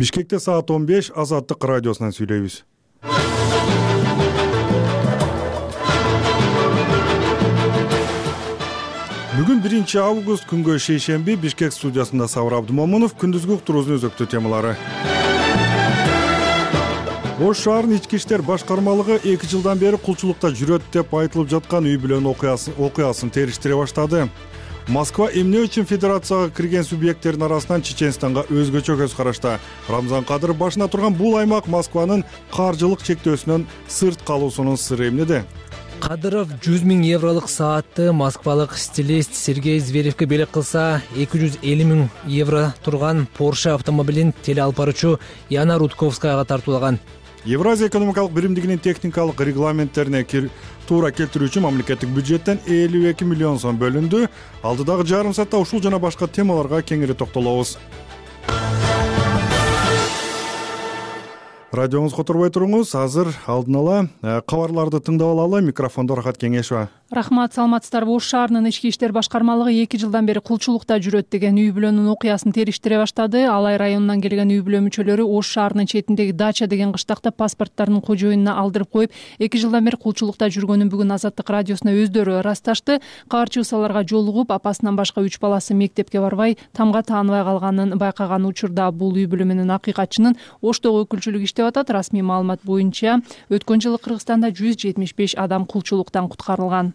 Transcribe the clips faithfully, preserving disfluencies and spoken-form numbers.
Бишкекте саат он беш Азаттык радиосунан сүйлөйбүз. Бүгүн биринчи август күнгө шейшемби Бишкек студиясында Сабыр Абдымомунов күндүзгү уктуруубуздун өзөктүү темалары. Ош шаарынын ички иштер башкармалыгы эки жылдан бери кулчулукта жүрөт деп айтылып жаткан үй бүлөнүн окуясын териштире баштады. Москва эмне үчүн федерацияга кирген субъекттердин арасынан Чеченстанга өзгөчө көз карашта? Рамзан Кадыров башына турган бул аймак Москванын каржылык чектөөсүнөн сырт калуусунун сыры эмнеде? Кадыров жүз миң евролук саатты москвалык стилист Сергей Зверевке белек кылса, эки жүз элүү миң евро турган Porsche автомобилин теле алып баруучу Яна Рудковскаяга тартуулаган. Евразия экономикалык биримдигинин техникалык регламенттерине туура келтирүү үчүн мамлекеттик бюджеттен элүү эки миллион сом бөлүндү. Алдыдагы жарым саатта ушул жана башка темаларга кеңири токтолобуз. Радионуз которбой туруңуз. Азыр алдын ала кабарларды тыңдап алалы. Микрофондо Рахат Кеңешова. Рахмат, саламатсыздарбы? Ош шаарынын ички иштер башкармалыгы эки жылдан бери кулчулукта жүрөт деген үй бүлөнүн окуясын териштире баштады. Алай районунан келген үй бүлө мүчөлөрү Ош шаарынын четиндеги Дача деген кыштакта паспорттарын кожоюнуна алдырып коюп, эки жылдан бери кулчулукта жүргөнүн бүгүн Азаттык радиосуна өздөрү ырасташты. Каарчыбыз аларга жолугуп, апасынан башка үч баласы мектепке барбай, тамга тааныбай калганын байкаган учурда бул үй бүлө менен акыйкатчынын Оштогу өкүлчүлүгү иштеп атат. Расмий маалымат боюнча өткөн жылы Кыргызстанда жүз жетимиш беш адам кулчулуктан куткарылган.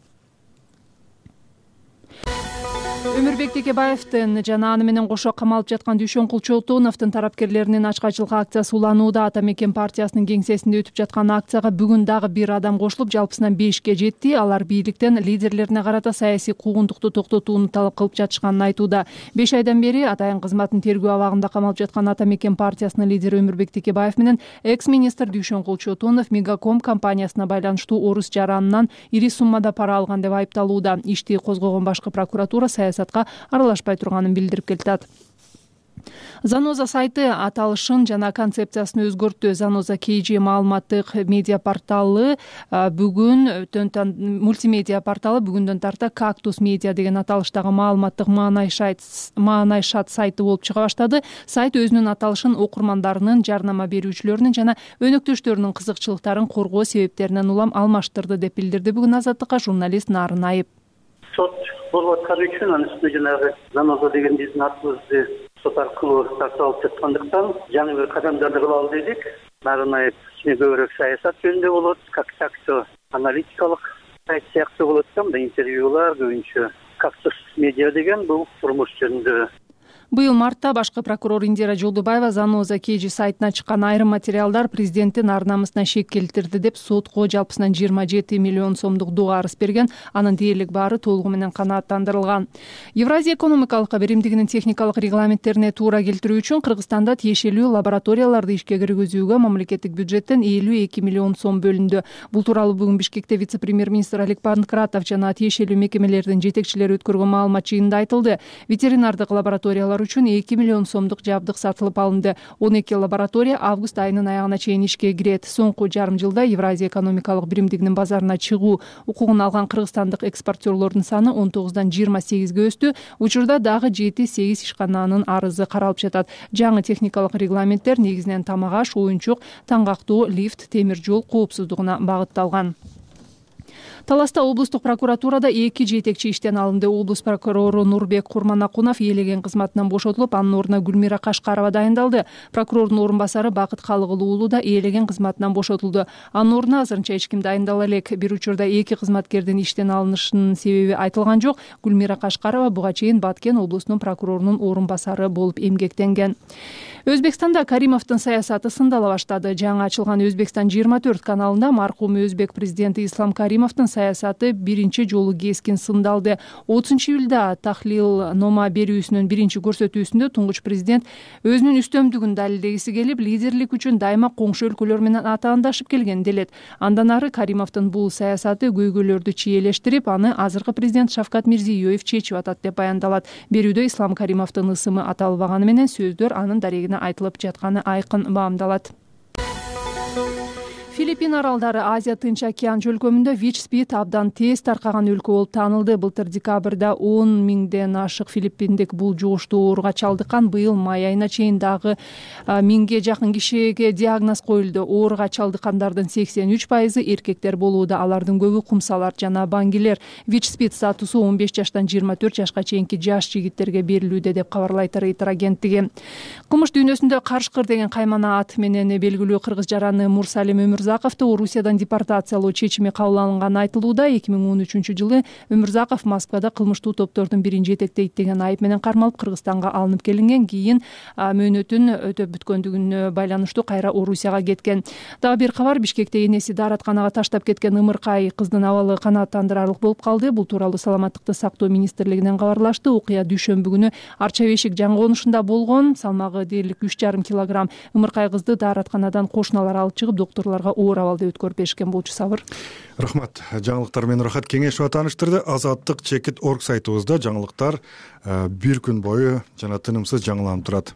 Өмүрбек Текебаевдин жана аны менен кошо камалып жаткан Дүйшөн Кулчотоновдун тарапкерлеринин ачкачылык акциясы уланууда. Ата мекен партиясынын кеңсесинде өтүп жаткан акцияга бүгүн дагы бир адам кошулуп, жалпысынан бешке жетти. Алар бийликтен лидерлерине карата саясий куугунтукту токтотууну талап кылып жатышканын айтууда. беш айдан бери атайын кызматын тергөө абагында камалып жаткан Ата мекен партиясынын лидери Өмүрбек Текебаев менен экс-министр Дүйшөн Кулчотонов Мегаком компаниясына байланыштуу орус жаранынан ири суммада пара алган деп айыпталууда. Ишти козгогон башкы прокуратура саясатка аралашпай турганын билдирип келатат. Заноза сайты аталышын жана концепциясын өзгөрттү. Заноза кей джи маалыматтык медиа порталы бүгүн мультимедиа порталы бүгүндөн тарта Кактус медиа деген аталыштагы маалыматтык маанайшат сайты болуп чыга баштады. Сайт өзүнүн аталышын окурмандарынын, жарнама берүүчүлөрүнүн жана өнөктөштөрүнүн кызыкчылыктарын коргоо себептеринен улам алмаштырды деп билдирди бүгүн Азаттыкка журналист Нарын Айып. Сот болуп аткан үчүн анын үстүнө жанагы Заноза деген биздин атыбызды сот аркылуу тартып алып жаткандыктан жаңы бир кадамдарды кылалы дедик. Нарын Айып көбүрөөк саясат жөнүндө болот, как такто аналитикалык сайт сыяктуу болот да, мындай интервьюлар көбүнчө. Кактус медиа деген бул турмуш жөнүндө. Быйыл мартта башкы прокурор Индира Жолдубаева Заноза кей джи сайтына чыккан айрым материалдар президенттин ар намысына шек келтирди деп сотко жалпысынан жыйырма жети миллион сомдук доо арыз берген. Анын дээрлик баары толугу менен канааттандырылган. Евразия экономикалык биримдигинин техникалык регламенттерине туура келтирүү үчүн Кыргызстанда тиешелүү лабораторияларды ишке киргизүүгө мамлекеттик бюджеттен элүү эки миллион сом бөлүндү. Бул тууралуу бүгүн Бишкекте вице-премьер-министр Алик Панкратов жана тиешелүү мекемелердин жетекчилери өткөргөн маалымат жыйынында айтылды. Ветеринардык лабораториялар үчүн эки миллион сомдук жабдык сатылып алынды. он эки лаборатория август айынын аягына чейин ишке кирет. Соңку жарым жылда Евразия экономикалык биримдигинин базарына чыгуу укугун алган кыргызстандык экспортерлордун саны он тогуздан жыйырма сегизге өстү. Учурда дагы жети сегиз ишкананын арызы каралып жатат. Жаңы техникалык регламенттер негизинен тамак аш, оюнчук, таңгактоо, лифт, темир жол коопсуздугуна багытталган. Таласта облустук прокуратурада эки жетекчи иштен алынды. Облус прокурору Нурбек Курманакунов ээлеген кызматынан бошотулуп, анын ордуна Гүлмира Кашкарова дайындалды. Прокурордун орун басары Бакыт Калыгыл уулу да ээлеген кызматынан бошотулду. Анын ордуна азырынча эч ким дайындала элек. Бир учурда эки кызматкердин иштен алынышынын себеби айтылган жок. Гүлмира Кашкарова буга чейин Баткен облусунун прокурорунун орун басары болуп эмгектенген. Өзбекстанда Каримовдун саясаты сындала баштады. Жаңы ачылган Өзбекстан жыйырма төрт каналында маркум Өзбек президенти Ислам Каримовдун саясаты биринчи жолу кескин сындалды. отузунчу июлда Тахлил нома берүүсүнүн биринчи көрсөтүүсүндө туңгуч президент өзүнүн үстөмдүгүн далилдегиси келип, лидерлик үчүн дайыма коңшу өлкөлөр менен атаандашып келген делет. Андан ары Каримовдун бул саясаты көйгөйлөрдү чиелештирип, аны азыркы президент Шавкат Мирзиёев чечип атат деп баяндалат. Берүүдө Ислам Каримовдун ысымы аталбаганы менен сөздөр анын дарегине айтылып жатканы айкын баамдалат. Филиппин аралдары Азия Тынч океан чөлкөмүндө ВИЧ-СПИД абдан тез таркаган өлкө болуп таанылды. Былтыр декабрда он миңден ашык филиппиндик бул жугуштуу ооруга чалдыккан. Быйыл май айына чейин дагы миңге жакын кишиге диагноз коюлду. Ооруга чалдыккандардын сексен үч пайызы эркектер болууда. Алардын көбү кумсалар жана баңгилер. ВИЧ-СПИД статусу он беш жаштан жыйырма төрт жашка чейинки жаш жигиттерге берилүүдө деп кабарлайт Рейтер агенттиги. Кылмыш дүйнөсүндө Карышкыр деген каймана ат менен белгилүү кыргыз жараны Мурсалим Өмүрзаковду Орусиядан депортациялоо чечими кабыл алынганы айтылууда. эки миң он үчүнчү жылы Өмүрзаков Москвада кылмыштуу топтордун бирин жетектейт деген айып менен кармалып Кыргызстанга алынып келинген. Кийин мөөнөтүн өтөп бүткөндүгүнө байланыштуу кайра Орусияга кеткен. Дагы бир кабар: Бишкекте энеси дааратканага таштап кеткен ымыркай кыздын абалы канааттандырарлык болуп калды. Бул тууралуу Саламаттыкты сактоо министрлигинен кабарлашты. Окуя дүйшөмбү күнү Арча бешик жаңы конушунда болгон. Салмагы дээрлик үч жарым килограмм ымыркай кызды дааратканадан кошуналар алып чыгып доктурларга оор абалда өткөрүп беришкен. Болчу Сабыр. Рахмат. Жаңылыктар менен Рахат Кеңешова тааныштырды. Азаттык чекит орг сайтыбызда жаңылыктар бир күн бою жана тынымсыз жаңыланып турат.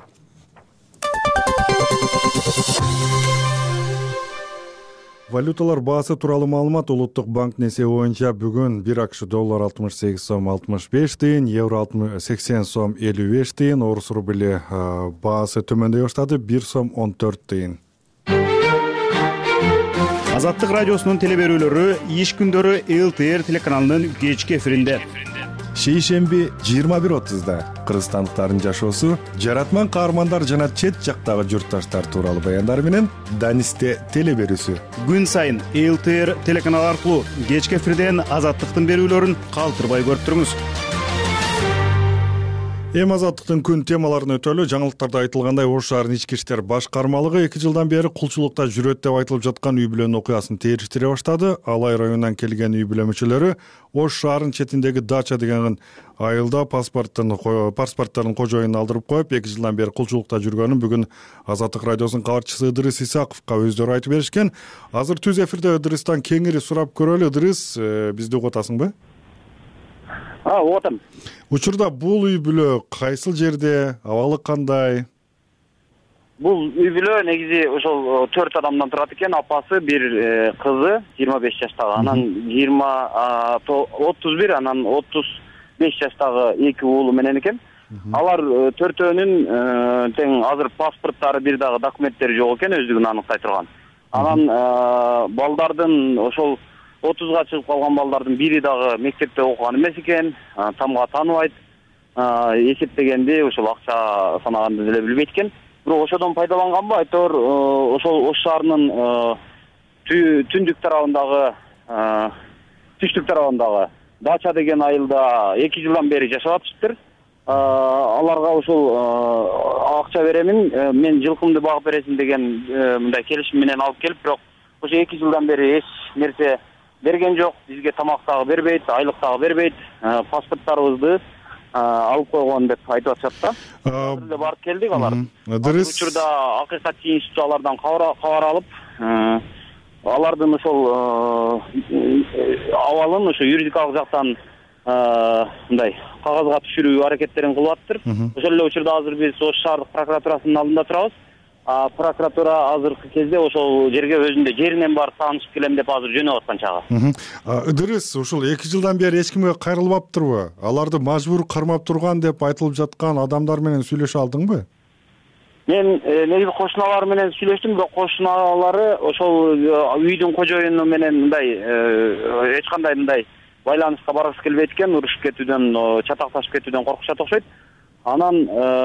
Валюталар баасы тууралуу маалымат. Улуттук банктын эсеби боюнча бүгүн бир акш доллар алтымыш сегиз сом алтымыш беш тыйын, евро сексен сом элүү беш тыйын, орус рубли баасы төмөндөй баштады, бир сом он төрт тыйын. Азаттык радиосунун телеберүүлөрү иш күндөрү эл тэ эр телеканалынын кечки эфиринде. Шейшемби жыйырма бир отузда кыргызстандыктардын жашоосу, жаратман каармандар жана чет жактагы журтташтар тууралуу баяндар менен Данисте телеберүүсү. Күн сайын эл тэ эр телеканалы аркылуу кечки эфирден Азаттыктын берүүлөрүн калтырбай көрүп туруңуз. Эми Азаттыктын күн темаларын өтөлү. Жаңылыктарда айтылгандай, Ош шаарынын ички иштер башкармалыгы эки жылдан бери кулчулукта жүрөт деп айтылып жаткан үй бүлөнүн окуясын териштире баштады. Алай районунан келген үй бүлө мүчөлөрү Ош шаарынын четиндеги дача деген айылда паспорттун паспорттарын кожоюнуна алдырып коюп, эки жылдан бери кулчулукта жүргөнүн бүгүн Азаттык радиосунун кабарчысы Ыдырыс Исаковго өздөрү айтып беришкен. Азыр түз эфирде Ыдырыстан кеңири сурап көрөлү. Ыдырыс, бизди угуп атасыңбы? А, угутам. Учурда бул үй бүлө кайсыл жерде, абалы кандай? Бул үй бүлө негизи ошол төрт адамдан турат экен. Апасы, бир кызы жыйырма беш жаштагы, анан жыйырма отуз бир, анан отуз беш жаштагы эки уулу менен экен. Алар төртөөнүн тең азыр паспорттары, бир дагы документтери жок экен, өздүгүн аныктай турган. Анан балдардын ошол отузга чыгып калган балдардын бири дагы мектепте окуган эмес экен, тамга тааныбайт, эсептегенди ошол акча санаганды деле билбейт экен. Бирок ошодон пайдаланганбы, айтор ошол Ош шаарынын түндүк тарабындагы, түштүк тарабындагы Дача деген айылда эки жылдан бери жашап атышыптыр. Аларга ошол акча беремин, мен жылкымды багып бересиң деген мындай келишим менен алып келип, бирок ошо эки жылдан бери эч нерсе берген жок, бизге тамак дагы бербейт, айлык дагы бербейт, паспорттарыбызды алып койгон деп айтып атышат да. Эле барып келдик алар. Дырыс. Учурда акыйкатчы институт алардан кабар алып, алардын ошол абалын ошо юридикалык жактан мындай кагазга түшүрүү аракеттерин кылып атыптыр. Ошол эле учурда азыр биз Ош шаардык прокуратурасынын алдында турабыз. Прокуратура азыркы кезде ошол жерге өзүндө жеринен барып таанышып келем деп азыр жөнөп аткан чагы. Ыдырыс, ушул эки жылдан бери эч кимге кайрылбаптырбы? Аларды мажбур кармап турган деп айтылып жаткан адамдар менен сүйлөшө алдыңбы? Мен негизи кошуналар менен сүйлөштүм, бирок кошуналары ошол үйдүн кожоюну менен мындай эч кандай мындай байланышка баргысы келбейт экен, урушуп кетүүдөн, чатакташып кетүүдөн коркушат окшойт. Анан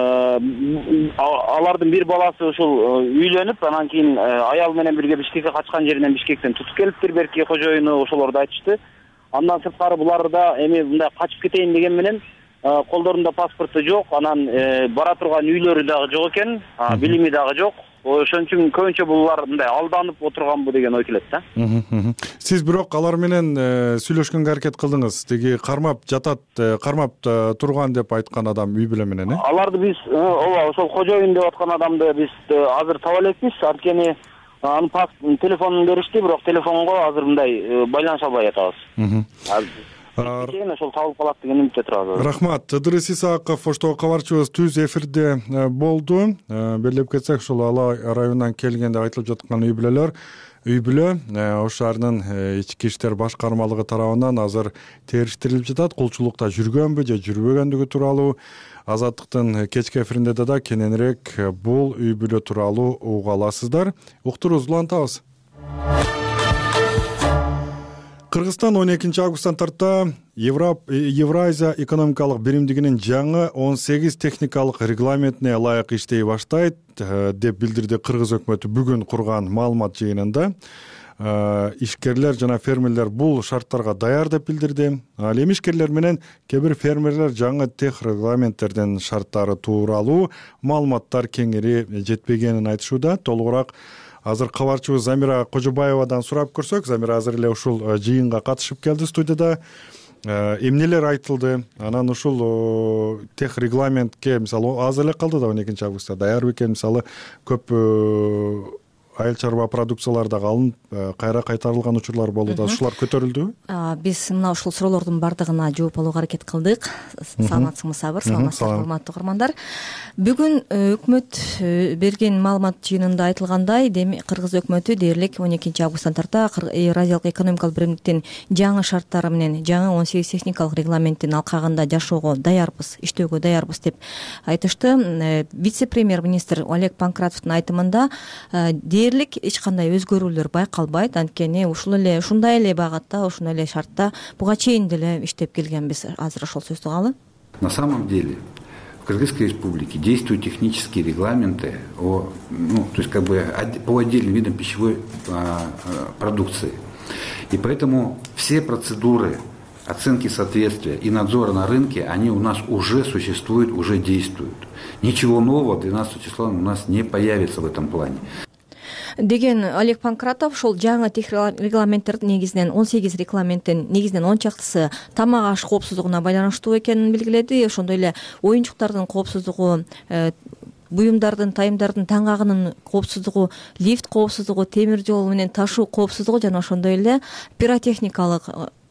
алардын бир баласы ушул үйлөнүп, анан кийин аял менен бирге Бишкекке качкан жеринен Бишкектен тутуп келиптир, берки кожоюну ошолорду айтышты. Андан сырткары булар да эми мындай качып кетейин деген менен колдорунда паспорту жок, анан бара турган үйлөрү дагы жок экен, билими дагы жок. Ошон үчүн көбүнчө булар мындай алданып отурганбы деген ой келет да. Сиз бирок алар менен сүйлөшкөнгө аракет кылдыңыз. Теги кармап жатат, кармап турган деп айткан адам үй бүлө менен, э? Аларды биз ооба ошол кожоюн деп аткан адамды биз азыр таба элекпиз. Анткени анын телефонун беришти, бирок телефонго азыр мындай байланыша албай атабыз. кийин ошол табылып калат деген үмүттө турабыз. Рахмат. Ыдырыс Исааков, оштогу кабарчыбыз түз эфирде болду. Белгилеп кетсек, ушул Алай районунан келгенде айтылып жаткан үй бүлөлөр үй бүлө Ош шаарынын ички иштер башкармалыгы тарабынан азыр териштирилип жатат. Кулчулукта жүргөнбү же жүрбөгөндүгү тууралуу Азаттыктын кечки эфиринде да кененирээк бул үй бүлө тууралуу уга аласыздар. Уктуруубузду улантабыз. Кыргызстан он экинчи августтан тарта Евразия экономикалык биримдигинин жаңы он сегиз техникалык регламентине ылайык иштей баштайт деп билдирди Кыргыз өкмөтү бүгүн курган маалымат жыйынында. Ишкерлер жана фермерлер бул шарттарга даяр деп билдирди. Ал эми ишкерлер менен кээ бир фермерлер жаңы тех регламенттердин шарттары тууралуу маалыматтар кеңири жетпегенин айтышууда. Толугураак азыр кабарчыбыз Замира Кожобаевадан сурап көрсөк, Замира азыр эле ушул жыйынга катышып келди студияда. Эмнелер айтылды? Анан ушул тех регламентке мисалы азыр эле калды да он экинчи августта даяр экен, мисалы көп айыл чарба продукциялар дагы алынып кайра кайтарылган учурлар болду да, ушулар көтөрүлдүбү? Биз мына ушул суроолордун баардыгына жооп алууга аракет кылдык. Саламатсыңбы Сабыр? Саламатсызбы урматтуу угармандар. Бүгүн өкмөт берген маалымат жыйынында айтылгандай, демек Кыргыз өкмөтү дээрлик он экинчи августтан тарта Евразиялык экономикалык биримдиктин жаңы шарттары менен жаңы он сегиз техникалык регламенттин алкагында жашоого даярбыз, иштөөгө даярбыз деп айтышты. Вице-премьер-министр Олег Панкратовдун айтымында дээрлик эч кандай өзгөрүүлөр байкалбайт, анткени ушул эле ушундай эле багытта, ушундай эле шартта буга чейин деле иштеп келгенбиз. Азыр ошол сөздү угалы. На самом деле в Кыргызской Республике действуют технические регламенты о, ну, то есть как бы по отдельным видам пищевой а, продукции. И поэтому все процедуры оценки соответствия и надзора на рынке, они у нас уже существуют, уже действуют. Ничего нового двенадцатого числа у нас не появится в этом плане. Деген Олег Панкратов ушул жаңы тех регламенттердин негизинен он сегиз регламенттин негизинен он чактысы тамак аш коопсуздугуна байланыштуу экенин белгиледи. Ошондой эле оюнчуктардын коопсуздугу, буюмдардын, тайымдардын таңгагынын коопсуздугу, лифт коопсуздугу, темир жол менен ташуу коопсуздугу жана ошондой эле пиротехникалык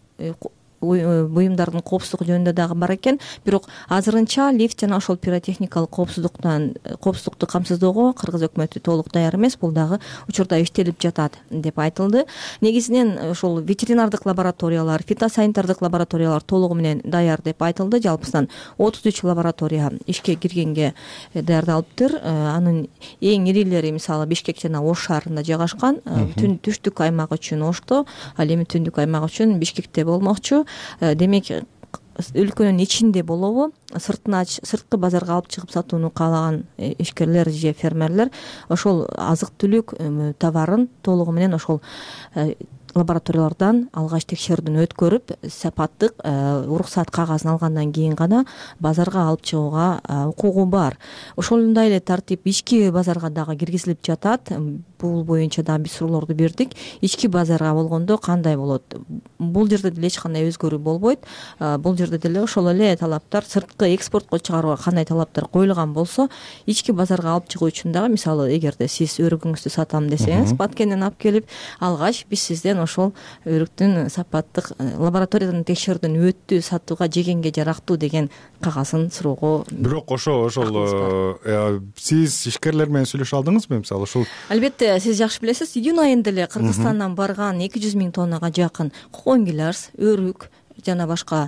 буюмдардын коопсуздугу жөнүндө дагы бар экен. Бирок азырынча лифт жана ошол пиротехникалык коопсуздуктан коопсуздукту камсыздоого Кыргыз өкмөтү толук даяр эмес. Бул дагы учурда иштелип жатат деп айтылды. Негизинен ошол ветеринардык лабораториялар, фитосанитардык лабораториялар толугу менен даяр деп айтылды. Жалпысынан отуз үч лаборатория ишке киргенге даярдалыптыр. Анын эң ирилери мисалы Бишкек жана Ош шаарында жайгашкан. Түштүк аймак үчүн Ошто, ал эми түндүк аймак үчүн Бишкекте болмокчу. Демек өлкөнүн ичинде болобу, сыртына сырткы базарга алып чыгып сатууну каалаган ишкерлер же фермерлер ошол азык-түлүк товарын толугу менен ошол лабораториялардан алгач текшерүүдөн өткөрүп, сапаттык уруксат кагазын алгандан кийин гана базарга алып чыгууга укугу бар. Ошондой эле тартип ички базарга дагы киргизилип жатат. Бул боюнча да биз суроолорду бердик. Ички базарга болгондо кандай болот? Бул жерде деле эч кандай өзгөрүү болбойт. Бул жерде деле ошол эле талаптар, сырткы экспортко чыгарууга кандай талаптар коюлган болсо, ички базарга алып чыгуу үчүн дагы, мисалы, эгерде сиз өрүгүңүздү сатам десеңиз, Баткенден алып келип, алгач биз сизден ошол өрүктүн сапаттык лабораториядан текшерүүдөн өттү, сатууга жегенге жарактуу деген кагазын суроого. Бирок ошо ошол сиз ишкерлер менен сүйлөшө алдыңызбы, мисалы ушул? Албетте, сиз жакшы билесиз, июнь айында эле Кыргызстандан барган эки жүз миң тоннага жакын коңгилас, өрүк жана башка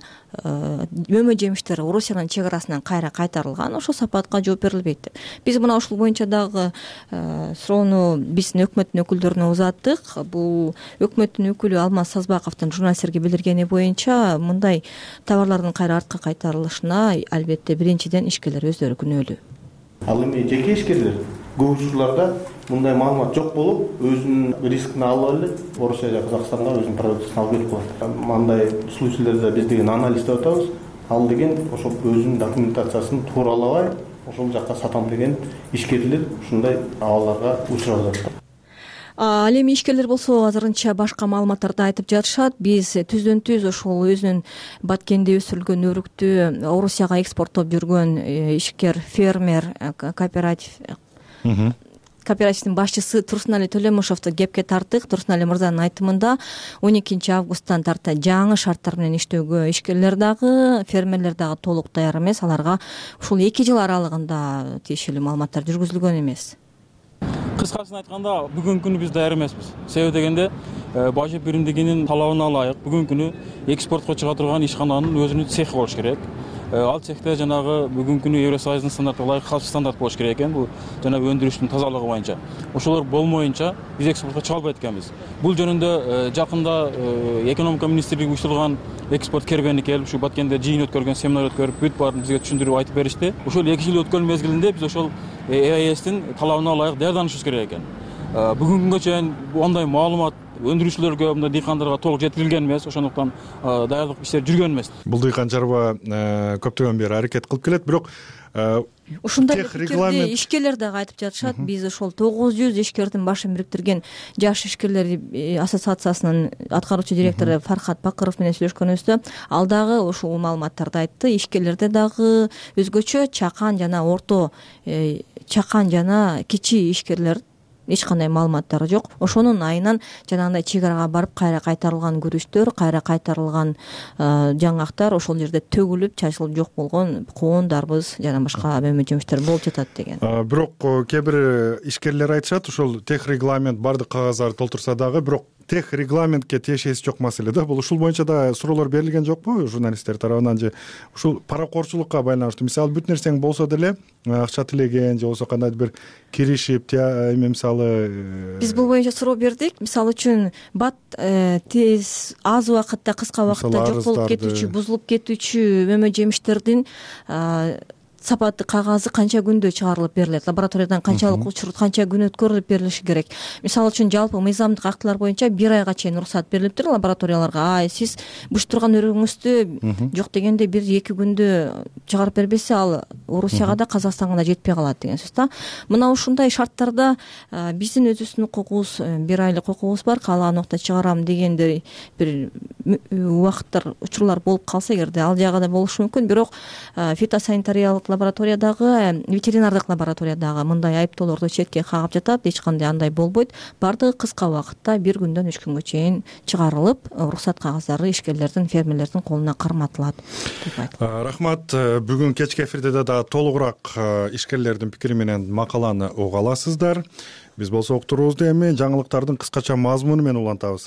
мөмө жемиштер Орусиянын чек арасынан кайра кайтарылган. Ошол сапатка жооп берилбейт. Биз мына ушул боюнча дагы суроону биздин өкмөттүн өкүлдөрүнө узаттык. Бул өкмөттүн өкүлү Алмаз Сазбаковдун журналисттерге билдиргени боюнча, мындай товарлардын кайра артка кайтарылышына албетте биринчиден ишкерлер өздөрү күнөөлүү. Ал эми жеке ишкерлер көп учурларда мындай маалымат жок болуп, өзүнүн рискин алып эле Орусия же Казакстанга өзүнүн продукциясын алып кетип коет. Мындай случайларда биз деген анализ деп атабыз. Ал деген ошол өзүнүн документациясын тууралабай, ошол жакка сатам деген ишкерлер ушундай абалдарга учурап жатат. Ал эми ишкерлер болсо азырынча башка маалыматтарды айтып жатышат. Биз түздөн түз ошол өзүнүн Баткенде өсүрүлгөн өрүктү Орусияга экспорттоп жүргөн ишкер, фермер, кооператив кооперативдин башчысы Турсунали Төлөмушевду кепке тарттык. Турсунали мырзанын айтымында он экинчи августтан тарта жаңы шарттар менен иштөөгө ишкерлер дагы, фермерлер дагы толук даяр эмес. Аларга ушул эки жыл аралыгында тиешелүү маалыматтар жүргүзүлгөн эмес. Кыскасын айтканда, бүгүнкү күнү биз даяр эмеспиз. Себеби дегенде Бажы биримдигинин талабына ылайык бүгүнкү күнү экспортко чыга турган ишкананын өзүнүн цехи болуш керек. Ал цехте жанагы бүгүнкү күнү Евросоюздун стандартына ылайык калыпчы стандарт болуш керек экен. Бул жанагы өндүрүштүн тазалыгы боюнча. Ошолор болмоюнча биз экспортко чыга албайт экенбиз. Бул жөнүндө жакында экономика министрлиги уюштурган экспорт кербени келип, ушу Баткенде жыйын өткөргөн, семинар өткөрүп, бүт баарын бизге түшүндүрүп айтып беришти. Ошол эки жыл өткөн мезгилинде биз ошол ЭАЭСтин талабына ылайык даярданышыбыз керек экен. Бүгүнкү күнгө чейин андай маалымат өндүрүүчүлөргө, мындай дыйкандарга толук жеткирилген эмес, ошондуктан даярдык иштери жүргөн эмес. Бул дыйкан чарба көптөгөн бери аракет кылып келет, бирок ушундай пикирди ишкерлер дагы айтып жатышат. Биз ошол тогуз жүз ишкердин башын бириктирген жаш ишкерлер ассоциациясынын аткаруучу директору Фархат Бакыров менен сүйлөшкөнүбүздө ал дагы ушул маалыматтарды айтты. Ишкерлерде дагы өзгөчө чакан жана орто, чакан жана кичи ишкерлер эч кандай маалыматтары жок. Ошонун айынан жанагындай чек арага барып кайра кайтарылган күрүчтөр, кайра кайтарылган жаңгактар ошол жерде төгүлүп, чачылып жок болгон коон, дарбыз жана башка мөмө жемиштер болуп жатат деген. Бирок кээ бир ишкерлер айтышат, ушул тех регламент бардык кагаздарды толтурса дагы, бирок тех регламентке тиешеси жок маселе да. Бул ушул боюнча да суроолор берилген жокпу журналисттер тарабынан же ушул паракорчулукка байланыштуу? Мисалы бүт нерсең болсо деле акча тилеген же болбосо кандайдыр бир киришип, эми мисалы биз бул боюнча суроо бердик. Мисалы үчүн бат тез аз убакытта, кыска убакытта жок болуп кетүүчү, бузулуп кетүүчү мөмө жемиштердин сапаттуу кагазы канча күндө чыгарылып берилет, лабораториядан канчалык учур, канча күн өткөрүлүп берилиши керек. Мисалы үчүн жалпы мыйзамдык актылар боюнча бир айга чейин уруксат берилиптир лабораторияларга. Ай, сиз буш турган өрүгүңүздү жок дегенде бир эки күндө чыгарып бербесе, ал Орусияга да Казакстанга да жетпей калат деген сөз да. Мына ушундай шарттарда биздин өзүбүздүн укугубуз, бир айлык укугубуз бар, каалаган убакта чыгарам дегенде бир убакыттар, учурлар болуп калса, эгерде ал жагы да болушу мүмкүн. Бирок фитосанитариялык лабораториядагы, ветеринардык лабораториядагы мындай айыптоолорду четке кагып жатат. Эч кандай андай болбойт. Бардыгы кыска убакытта бир күндөн үч күнгө чейин чыгарылып, уруксат кагаздары ишкерлердин, фермерлердин колуна карматылат деп айткан. Рахмат. Бүгүн кечки эфирде да толугураак ишкерлердин пикири менен макаланы уга аласыздар. Биз болсо уктуруубузду эми жаңылыктардын кыскача мазмуну менен улантабыз.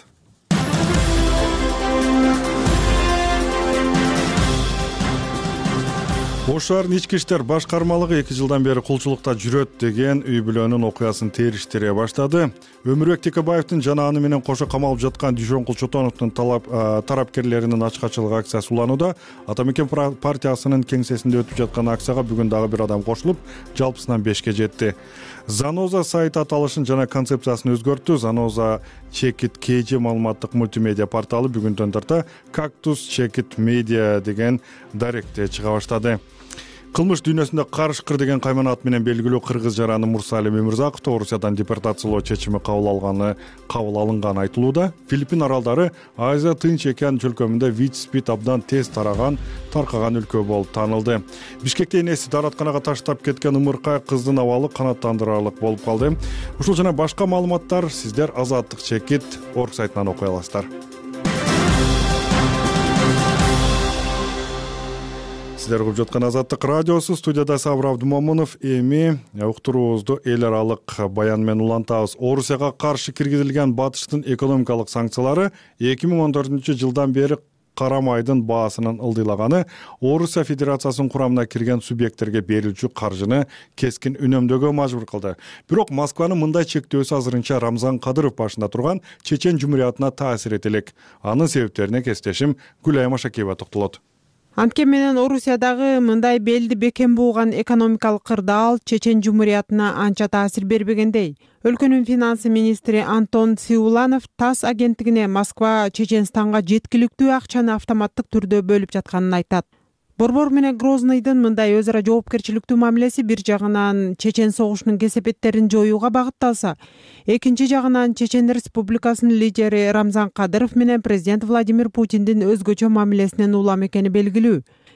Ош шаарынын ички иштер башкармалыгы эки жылдан бери кулчулукта жүрөт деген үй бүлөнүн окуясын териштире баштады. Өмүрбек Текебаевдин жана аны менен кошо камалып жаткан Дүйшөн Кулчотоновдун тарапкерлеринин ачкачылык акциясы уланууда. Ата мекен партиясынын кеңсесинде өтүп жаткан акцияга бүгүн дагы бир адам кошулуп, жалпысынан бешке жетти. Заноза сайт аталышын жана концепциясын өзгөрттү. Заноза Чекит Кж маалыматтык мультимедиа порталы бүгүндөн тарта Кактус Чекит Медиа деген даректе чыга баштады. Кылмыш дүйнөсүндө карышкыр деген кайман ат менен белгилүү кыргыз жараны Мурсалим Өмүрзаков Орусиядан депортациялоо чечими кабыл алганы кабыл алынганы айтылууда. Филиппин аралдары Азия Тынч океан чөлкөмүндө ВИЧ-СПИД абдан тез тараган, таркаган өлкө болуп таанылды. Бишкекте энеси дааратканага таштап кеткен ымыркай кыздын абалы канааттандырарлык болуп калды. Ушул жана башка маалыматтар сиздер Азаттык Чекит орг сайтынан окуй аласыздар. Сиздер угуп жаткан Азаттык радиосу, студияда Сабыр Абдумомунов. Эми уктуруубузду эл аралык баян менен улантабыз. Орусияга каршы киргизилген батыштын экономикалык санкциялары эки миң он төртүнчү жылдан бери кара майдын баасынын ылдыйлаганы Орусия Федерациясынын курамына кирген субъекттерге берилчү каржыны кескин үнөмдөөгө мажбур кылды. Бирок Москванын мындай чектөөсү азырынча Рамзан Кадыров башында турган Чечен Жумуриятына таасир эте элек. Анын себептерине кесиптешим Гүлайым Машакиева токтолот. Анткени менен Орусиядагы мындай белди бекем бууган экономикалык кырдаал Чечен Жумуриятына анча таасир бербегендей. Өлкөнүн финансы министри Антон Сиуланов ТАСС агенттигине Москва Чеченстанга жеткиликтүү акчаны автоматтык түрдө бөлүп жатканын айтат. Борбор менен Грозныйдын мындай өз ара жоопкерчиликтүү мамилеси бир жагынан Чечен согушунун кесепеттерин жоюуга багытталса, экинчи жагынан Чечен Республикасынын лидери Рамзан Кадыров менен президент Владимир Путиндин өзгөчө мамилесинен улам экени белгилүү.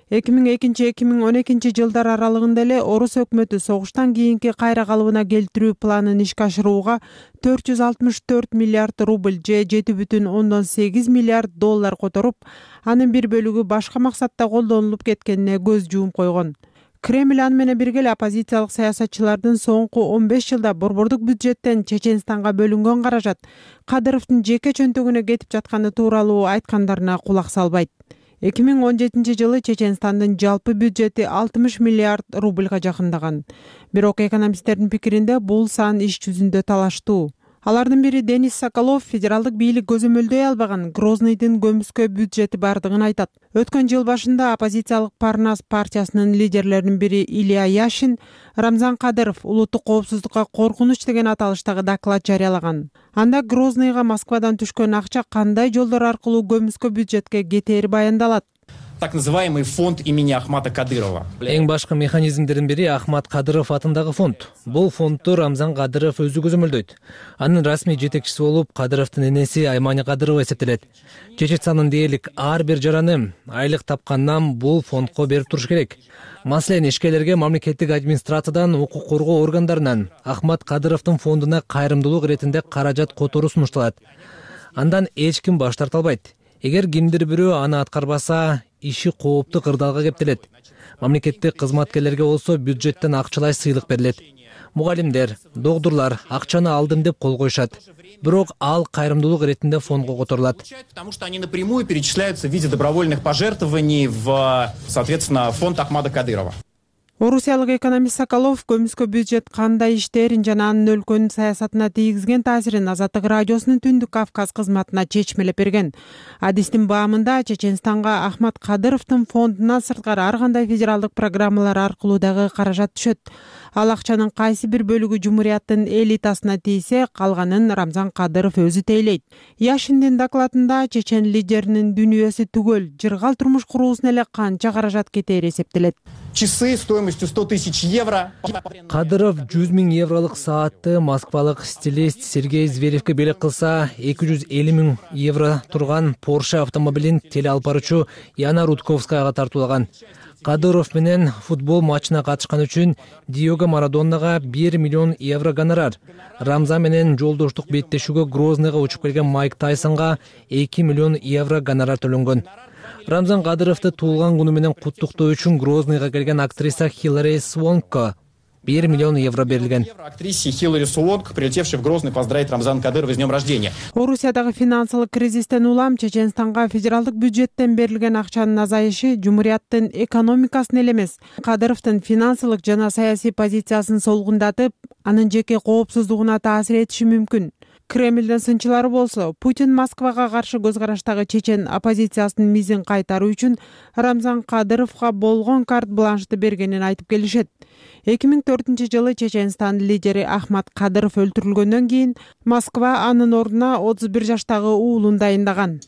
эки миң экинчи эки миң он экинчи жылдар аралыгында эле орус өкмөтү согуштан кийинки кайра калыбына келтирүү планын ишке ашырууга төрт жүз алтымыш төрт миллиард рубль же жети бүтүн ондон сегиз миллиард доллар которуп, анын бир бөлүгү башка максатта колдонулуп кеткенине көз жуумуп койгон. Кремль аны менен бирге эле оппозициялык саясатчылардын соңку он беш жылда борбордук бюджеттен Чеченстанга бөлүнгөн каражат Кадыровдун жеке чөнтөгүнө кетип жатканы тууралуу айткандарына кулак салбайт. эки миң он жетинчи жылы Чеченстандын жалпы бюджети алтымыш миллиард рубльга жакындаган. Бирок экономисттердин пикиринде бул сан иш жүзүндө талаштуу. Алардын бири Денис Соколов федералдык бийлик көзөмөлдөй албаган Грозныйдын көмүскө бюджети бардыгын айтат. Өткөн жыл башында оппозициялык Парнас партиясынын лидерлеринин бири Илья Яшин Рамзан Кадыров улуттук коопсуздукка коркунуч деген аталыштагы доклад жарыялаган. Анда Грозныйга Москвадан түшкөн акча кандай жолдор аркылуу көмүскө бюджетке кетери баяндалат. Так называемый фонд имени Ахмата Кадырова. Эң башкы механизмдердин бири Ахмат Кадыров атындагы фонд. Бул фондду Рамзан Кадыров өзү көзөмөлдөйт. Анын расмий жетекчиси болуп Кадыровдун энеси Аймани Кадырова эсептелет. Чеченстандын дээрлик ар бир жараны айлык тапкандан бул фондко берип туруш керек. Маселен, ишкерлерге мамлекеттик администрациядан, укук коргоо органдарынан Ахмат Кадыровдун фондуна кайрымдуулук иретинде каражат которуу сунушталат. Андан эч ким баш тарта албайт. Эгер кимдир бирөө аны аткарбаса, иши кооптуу кырдаалга кептелет. Мамлекеттик кызматкерлерге болсо бюджеттен акчалай сыйлык берилет. Мугалимдер, доктурлар акчаны алдым деп кол коюшат. Бирок ал кайрымдуулук иретинде фондго которулат. Потому что они напрямую перечисляются в виде добровольных пожертвований в, соответственно, фонд Ахмада Кадырова. Орусиялык экономист Соколов көмүскө бюджет кандай иштерин жана анын өлкөнүн саясатына тийгизген таасирин Азаттык радиосунун Түндүк Кавказ кызматына чечмелеп берген. Адистин баамында Чеченстанга Ахмат Кадыровдун фондунан сырткары ар кандай федералдык программалар аркылуу дагы каражат түшөт. Ал акчанын кайсы бир бөлүгү жумурияттын элитасына тийсе, калганын Рамзан Кадыров өзү тейлейт. Яшиндин докладында чечен лидеринин дүнүйөсү түгөл жыргал турмуш куруусуна эле канча каражат кетери эсептелет. Часы стоимостью сто тысяч евро. Кадыров жүз миң евролук саатты москвалык стилист Сергей Зверевке белек кылса, эки жүз элүү миң евро турган Porsche автомобилин теле алып баруучу Яна Рудковскаяга тартуулаган. Кадыров менен футбол матчына катышкан үчүн Диего Марадоннага бир миллион евро гонорар, Рамзан менен жолдоштук беттешүүгө Грозныйга учуп келген Майк Тайсонго эки миллион евро гонорар төлөнгөн. Рамзан Кадыровду туулган күнү менен куттуктоо үчүн Грозныйга келген актриса Хиллари Свонко бир миллион евро берилген. Актрисе Хиллари Свонко, прилетевшей в Грозный, поздравить Рамзана Кадырова с днем рождения. Орусиядагы финансылык кризистен улам Чеченстанга федералдык бюджеттен берилген акчанын азайышы жумурияттын экономикасын эле эмес, Кадыровдун финансылык жана саясий позициясын солгундатып, анын жеке коопсуздугуна таасир этиши мүмкүн. Кремлдин сынчылары болсо, Путин Москвага каршы көз караштагы чечен оппозициясынын мизин кайтаруу үчүн Рамзан Кадыровго болгон карт бланшты бергенин айтып келишет. эки миң төртүнчү жылы Чеченстан лидери Ахмат Кадыров өлтүрүлгөндөн кийин Москва анын ордуна отуз бир жаштагы уулун дайындаган.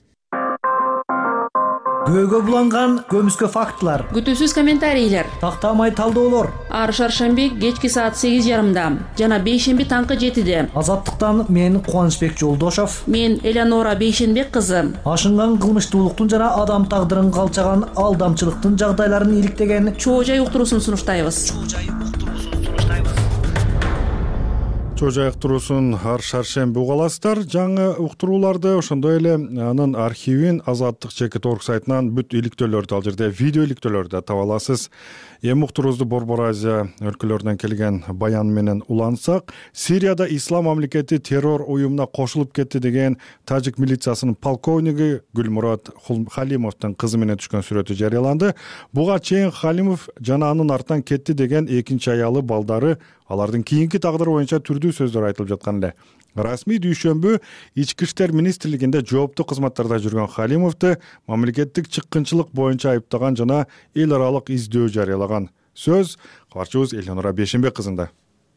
Көөгө буланган көмүскө фактылар, күтүүсүз комментарийлер, тактамай талдоолор. Ар шаршемби кечки саат сегиз жарымда жана бейшемби таңкы жетиде. Азаттыктан мен Кубанычбек Жолдошов, мен Элеонора Бейшенбек кызы. Ашынган кылмыштуулуктун жана адам тагдырын калчаган алдамчылыктын жагдайларын иликтеген чоо жай уктуруусун сунуштайбыз. Чоо жай уктуруусун ар шаршемби угаласыздар. Жаңы уктурууларды ошондой эле анын архивин Азаттык чекит орг сайтынан бүт иликтөөлөрдү, ал жерде видео иликтөөлөрдү таба аласыз. Эми уктуруубузду Борбор Азия өлкөлөрүнөн келген баян менен улансак, Сирияда ислам мамлекети террор уюмуна кошулуп кетти деген тажик милициясынын полковниги Гүлмурат Халимовдун кызы менен түшкөн сүрөтү жарыяланды. Буга чейин Халимов жана анын артынан кетти деген экинчи аялы, балдары, алардын кийинки тагдыры боюнча түрдүү сөздөр айтылып жаткан эле. Расмий дүйшөмбү Ички иштер министрлигинде жооптуу кызматтарда жүргөн Халимовду мамлекеттик чыккынчылык боюнча айыптаган жана эл аралык издөө жарыялаган. Сөз кабарчыбыз Элеонора Бейшенбек кызында.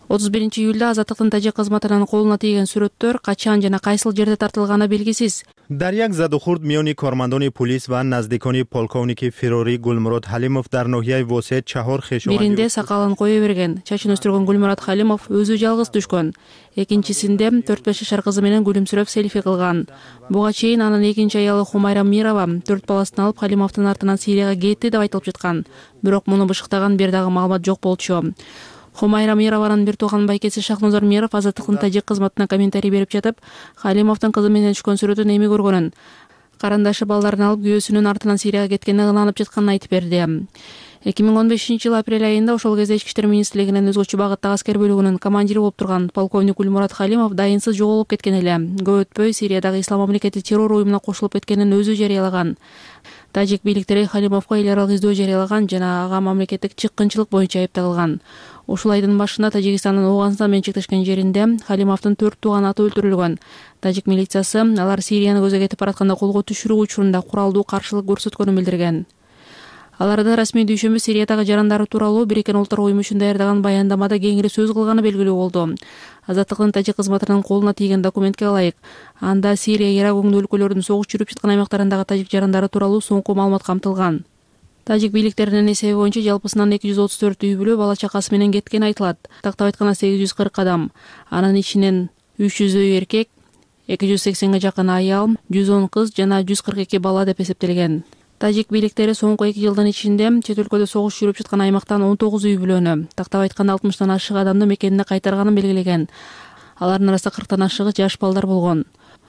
отуз биринчи июлда Азаттыктын тажик кызматынын колуна тийген сүрөттөр качан жана кайсыл жерде тартылганы белгисиз. дар як задухурд миёни кормандони полис ва наздикони полковники Фирори Гулмурод Халимов дар ноҳияи восият чаҳор хешованд. Биринде сакалын кое берген, чачын өстүргөн Гулмурод Халимов өзү жалгыз түшкөн. Экинчисинде төрт беш жашар кызы менен күлүмсүрөп селфи кылган. Буга чейин анын экинчи аялы Хумайра Мирова төрт баласын алып Халимовдун артынан Сирияга кетти деп айтылып жаткан. Бирок муну бышыктаган бир дагы маалымат жок болчу. Хумайра Мированын бир тууган байкеси Шахнозор Миров Азаттыктын тажик кызматына комментарий берип жатып, Халимовдун кызы менен түшкөн сүрөтүн эми көргөнүн, карандашы балдарын алып күйөөсүнүн артынан Сирияга кеткенин ыланып жатканын айтып берди. эки миң он бешинчи жылы апрель айында ошол кезде Ички иштер министрлигинин өзгөчө багыттагы аскер бөлүгүнүн командири болуп турган полковник Гулмурод Халимов дайынсыз жоголуп кеткен эле. Көп өтпөй Сириядагы Ислам мамлекети террор уюмуна кошулуп кеткенин өзү жарыялаган. Тажик бийликтери Халимовго эл аралык издөө жарыялаган жана ага мамлекеттик чыккынчылык боюнча айып тагылган. Ушул айдын башында Тажикстандын Ооганстан менен чектешкен жеринде Халимовдун төрт тууган аты өлтүрүлгөн. Тажик милициясы алар Сирияны көзгө кетип баратканда колго түшүрүү учурунда куралдуу каршылык көрсөткөнүн билдирген. Алардын расмий дүйшөмбү Сириядагы жарандары тууралуу Бириккен Улуттар Уюму үчүн даярдаган баяндамада кеңири сөз кылганы белгилүү болду. Азаттыктын тажик кызматынын колуна тийген документке ылайык, анда Сирия, Ирак өңдүү өлкөлөрүнүн согуш жүрүп жаткан аймактарындагы тажик жарандары тууралуу соңку маалымат камтылган. Тажик бийликтеринин эсеби боюнча жалпысынан эки жүз отуз төрт үй бүлө бала чакасы менен кеткени айтылат. Тактап айтканда сегиз жүз кырк адам, анын ичинен үч жүздөй эркек, эки жүз сексенге жакын аял, жүз он кыз жана жүз кырк эки бала деп эсептелген. Тажик бийликтери соңку эки жылдын ичинде чет өлкөдө согуш жүрүп жаткан аймактан он тогуз үй бүлөнү, тактап айтканда алтымыштан ашык адамды мекенине кайтарганын белгилеген. Алардын арасында кырктан ашыгы жаш балдар болгон.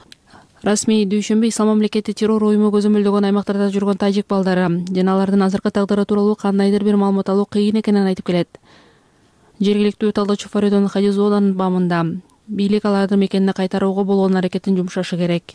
Расмий дүйшөмбү Ислам мамлекети террор уюму көзөмөлдөгөн аймактарда жүргөн тажик балдары жана алардын азыркы тагдыры тууралуу кандайдыр бир маалымат алуу кыйын экенин айтып келет. Жергиликтүү талдаачу Фаридон Хадизованын бамында бийлик аларды мекенине кайтарууга болгон аракетин жумшашы керек.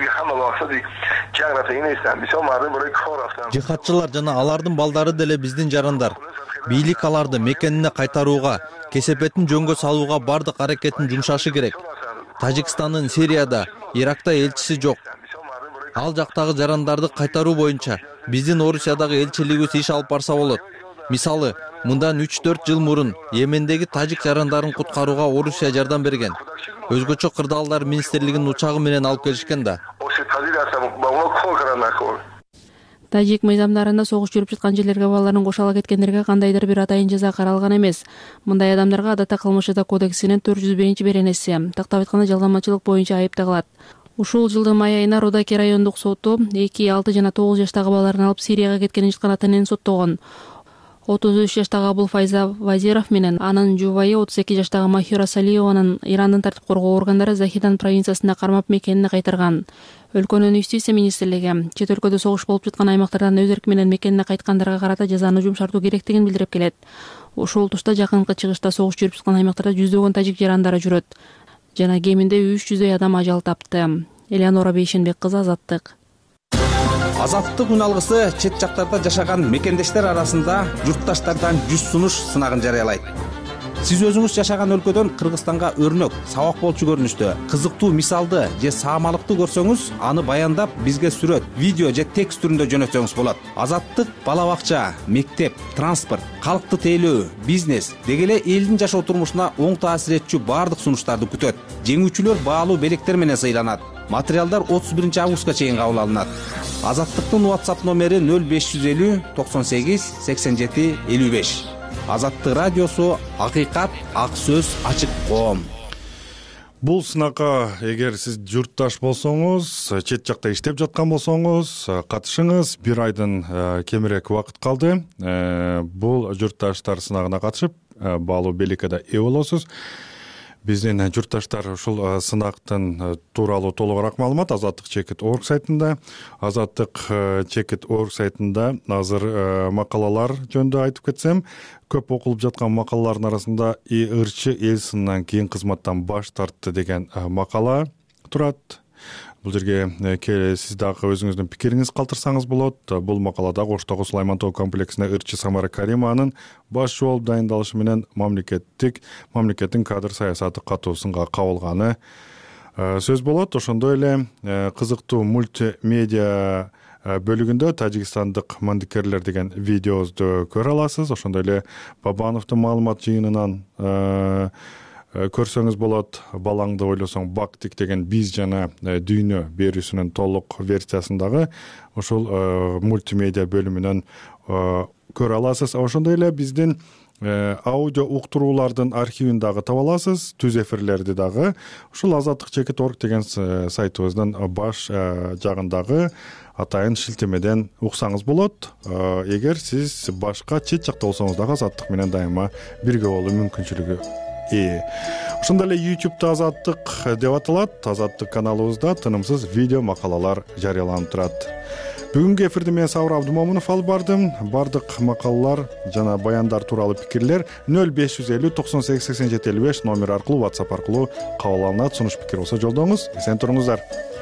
Жихадчылар жана алардын балдары деле биздин жарандар. Бийлик аларды мекенине кайтарууга, кесепетин жөнгө салууга бардык аракетин жумшашы керек. Тажикстандын Сирияда, Иракта элчиси жок. Ал жактагы жарандарды кайтаруу боюнча биздин Орусиядагы элчилигибиз иш алып барса болот. Мисалы, мындан үч төрт жыл мурун Йемендеги тажик жарандарын куткарууга Орусия жардам берген. Өзгөчө кырдаалдар министрлигинин учагы менен алып келишкен да. Тажик мыйзамдарында согуш жүрүп жаткан жерлерге балаларын кошо ала кеткендерге кандайдыр бир атайын жаза каралган эмес. Мындай адамдарга адатта кылмыш жаза кодексинин төрт жүз биринчи беренеси, тактап айтканда жалганмачылык боюнча айып тагылат. Ушул жылдын май айында Рудаки райондук соту эки, алты жана тогуз жаштагы балдарын алып Сирияга кеткенин жаткан ата-энени соттогон. отуз үч жаштагы Абулфайза Вазиров менен анын жубайы отуз эки жаштагы Махира Салиеванын Ирандын тартип коргоо органдары Захидан провинциясында кармап мекенине кайтарган. Өлкөнүн юстиция министрлиги чет өлкөдө согуш болуп жаткан аймактардан өз эрки менен мекенине кайткандарга карата жазаны жумшартуу керектигин билдирип келет. Ошол тушта жакынкы чыгышта согуш жүрүп жаткан аймактарда жүздөгөн тажик жарандары жүрөт жана кеминде үч жүздөй адам ажал тапты. Элеонора Бейшенбек кызы, Азаттык. Азаттык үн алгысы чет жактарда жашаган мекендештер арасында журтташтардан жүз сунуш сынагын жарыялайт. Сиз өзүңүз жашаган өлкөдөн Кыргызстанга өрнөк, сабак болчу көрүнүштө, кызыктуу мисалды же саамалыкты көрсөңүз, аны баяндап бизге сүрөт, видео же текст түрүндө жөнөтсөңүз болот. Азаттык бала бакча, мектеп, транспорт, калкты тейлөө, бизнес деги эле элдин жашоо турмушуна оң таасир этчү баардык сунуштарды күтөт. Жеңүүчүлөр баалуу белектер менен сыйланат. Материалдар отуз биринчи августка чейин кабыл алынат. Азаттыктын WhatsApp номери нөл беш жүз элүү токсон сегиз сексен жети элүү беш. Азаттык радиосу, акыйкат, ак сөз, ачык коом. Бул сынакка эгер сиз журтташ болсоңуз, чет жакта иштеп жаткан болсоңуз, катышыңыз. Бир айдан кемирээк убакыт калды. Бул журтташтар сынагына катышып, баалуу белекке да ээ болосуз. Биздин журтташтар ушул сынактын тууралуу толугураак маалымат Азаттык чекит орг сайтында. Азаттык чекит орг сайтында азыр макалалар жөнүндө айтып кетсем, көп окулуп жаткан макалалардын арасында И ырчы эл сынынан кийин кызматтан баш тартты деген макала турат. Бул жерге сиз дагы өзүңүздүн пикириңизди калтырсаңыз болот. Бул макалада Оштогу Сулайман тоо комплексине ырчы Самара Каримованын башчы болуп дайындалышы менен мамлекеттик мамлекеттин кадр саясаты катуу сынга кабылганы сөз болот. Ошондой эле кызыктуу мультимедиа бөлүгүндө тажикстандык мандикерлер деген видеобузду көрө аласыз. Ошондой эле Бабановдун маалымат жыйынынан көрсөңүз болот. Балаңды ойлосоң бактик деген биз жана дүйнө берүүсүнүн толук версиясындагы ушул мультимедиа бөлүмүнөн көрө аласыз. Ошондой эле биздин аудио уктуруулардын архивин дагы таба аласыз, түз эфирлерди дагы ушул азаттык чекит точка орг деген сайтыбыздын баш жагындагы атайын шилтемеден уксаңыз болот. Эгер сиз башка чет жакта болсоңуз дагы азаттык менен дайыма бирге болуу мүмкүнчүлүгү ээ. Ошондой эле ютубта азаттык деп аталат. Азаттык каналыбызда тынымсыз видео макалалар жарыяланып турат. Бүгүнкү эфирди мен Сабыр Абдумомунов алып бардым. Бардык макалалар жана баяндар тууралуу пикирлер нөл беш жүз элүү токсон сегиз сексен жети элүү беш номер аркылуу WhatsApp аркылуу кабыл алынат. Сунуш пикир болсо жолдоңуз. Эсен туруңуздар.